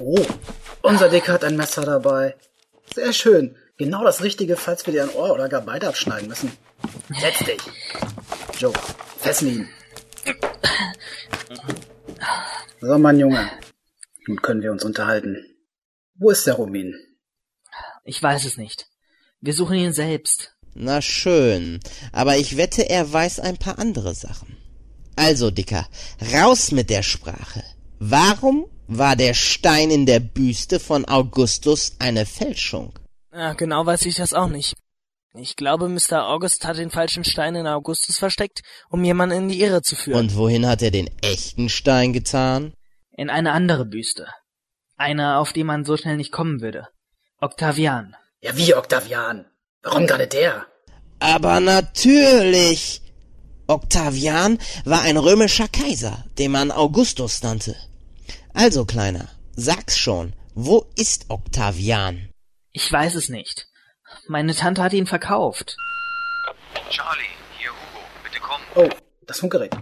Oh, unser Dicker hat ein Messer dabei. Sehr schön. Genau das Richtige, falls wir dir ein Ohr oder gar beide abschneiden müssen. Setz dich. Joe, fessel ihn. So, mein Junge. Nun können wir uns unterhalten. Wo ist der Rubin? Ich weiß es nicht. Wir suchen ihn selbst. Na schön, aber ich wette, er weiß ein paar andere Sachen. Also, Dicker, raus mit der Sprache. Warum war der Stein in der Büste von Augustus eine Fälschung? Ja, genau weiß ich das auch nicht. Ich glaube, Mr. August hat den falschen Stein in Augustus versteckt, um jemanden in die Irre zu führen. Und wohin hat er den echten Stein getan? In eine andere Büste. Eine, auf die man so schnell nicht kommen würde. Octavian. Ja, wie Octavian? Warum gerade der? Aber natürlich! Octavian war ein römischer Kaiser, den man Augustus nannte. Also, Kleiner, sag's schon, wo ist Octavian? Ich weiß es nicht. Meine Tante hat ihn verkauft. Charlie, hier Hugo, bitte komm. Oh, das Funkgerät.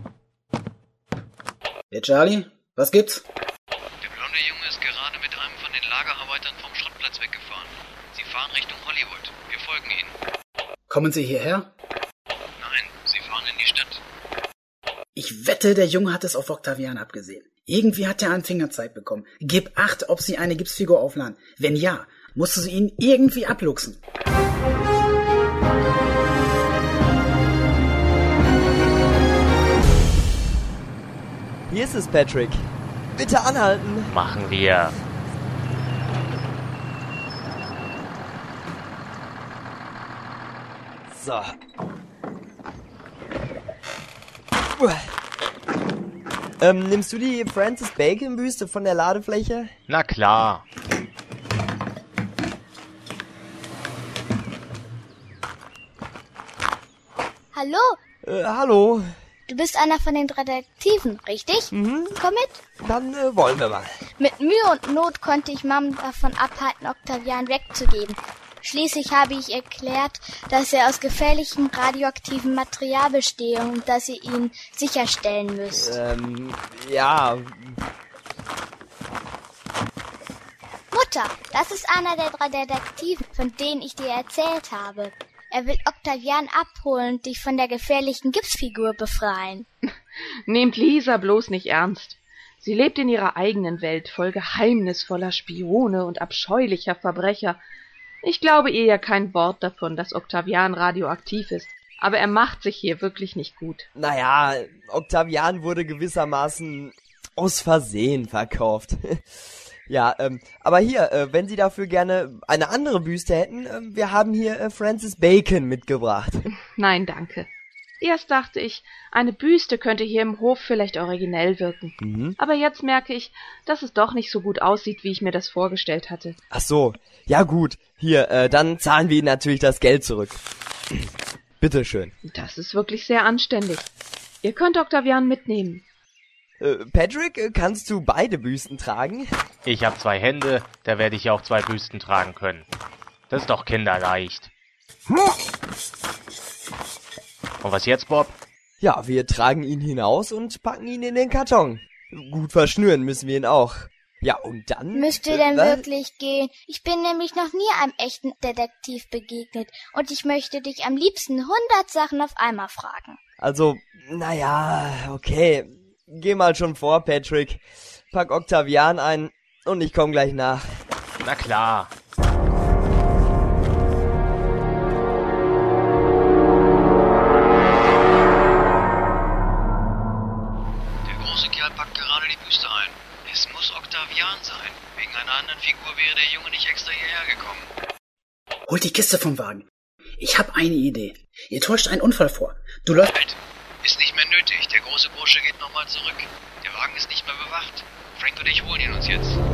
Hey Charlie, was gibt's? Der blonde Junge ist gerade mit einem von den Lagerarbeitern vom Schrottplatz weggefahren. Sie fahren Richtung Hollywood. Wir folgen ihnen. Kommen Sie hierher? Nein, sie fahren in die Stadt. Ich wette, der Junge hat es auf Octavian abgesehen. Irgendwie hat er einen Fingerzeig bekommen. Gib Acht, ob sie eine Gipsfigur aufladen. Wenn ja, musst du sie ihn irgendwie abluchsen. Hier ist es, Patrick. Bitte anhalten. Machen wir. So. Nimmst du die Francis Bacon Büste von der Ladefläche? Na klar. Hallo, Hallo. du bist einer von den Detektiven, richtig? Mhm. Komm mit. Dann wollen wir mal. Mit Mühe und Not konnte ich Mom davon abhalten, Octavian wegzugeben. Schließlich habe ich erklärt, dass er aus gefährlichem radioaktivem Material bestehe und dass ihr ihn sicherstellen müsst. Ja. Mutter, das ist einer der 3 Detektiven, von denen ich dir erzählt habe. Er will Octavian abholen und dich von der gefährlichen Gipsfigur befreien. Nehmt Lisa bloß nicht ernst. Sie lebt in ihrer eigenen Welt, voll geheimnisvoller Spione und abscheulicher Verbrecher. Ich glaube ihr ja kein Wort davon, dass Octavian radioaktiv ist. Aber er macht sich hier wirklich nicht gut. Naja, Octavian wurde gewissermaßen aus Versehen verkauft. Ja, aber hier, wenn Sie dafür gerne eine andere Büste hätten, wir haben hier Francis Bacon mitgebracht. Nein, danke. Erst dachte ich, eine Büste könnte hier im Hof vielleicht originell wirken. Mhm. Aber jetzt merke ich, dass es doch nicht so gut aussieht, wie ich mir das vorgestellt hatte. Ach so, ja gut. Hier, dann zahlen wir Ihnen natürlich das Geld zurück. Bitteschön. Das ist wirklich sehr anständig. Ihr könnt Octavian mitnehmen. Patrick, kannst du beide Büsten tragen? Ich habe 2 Hände, da werde ich ja auch 2 Büsten tragen können. Das ist doch kinderleicht. Und was jetzt, Bob? Ja, wir tragen ihn hinaus und packen ihn in den Karton. Gut verschnüren müssen wir ihn auch. Ja, und dann... Müsst ihr denn wirklich gehen? Ich bin nämlich noch nie einem echten Detektiv begegnet und ich möchte dich am liebsten 100 Sachen auf einmal fragen. Also, naja, okay. Geh mal schon vor, Patrick. Pack Octavian ein und ich komm gleich nach. Na klar. Der große Kerl packt gerade die Büste ein. Es muss Octavian sein. Wegen einer anderen Figur wäre der Junge nicht extra hierher gekommen. Holt die Kiste vom Wagen. Ich habe eine Idee. Ihr täuscht einen Unfall vor. Du läufst... Halt! Ist nicht mehr nötig. Der große Bursche geht nochmal zurück. Der Wagen ist nicht mehr bewacht. Frank und ich holen ihn uns jetzt.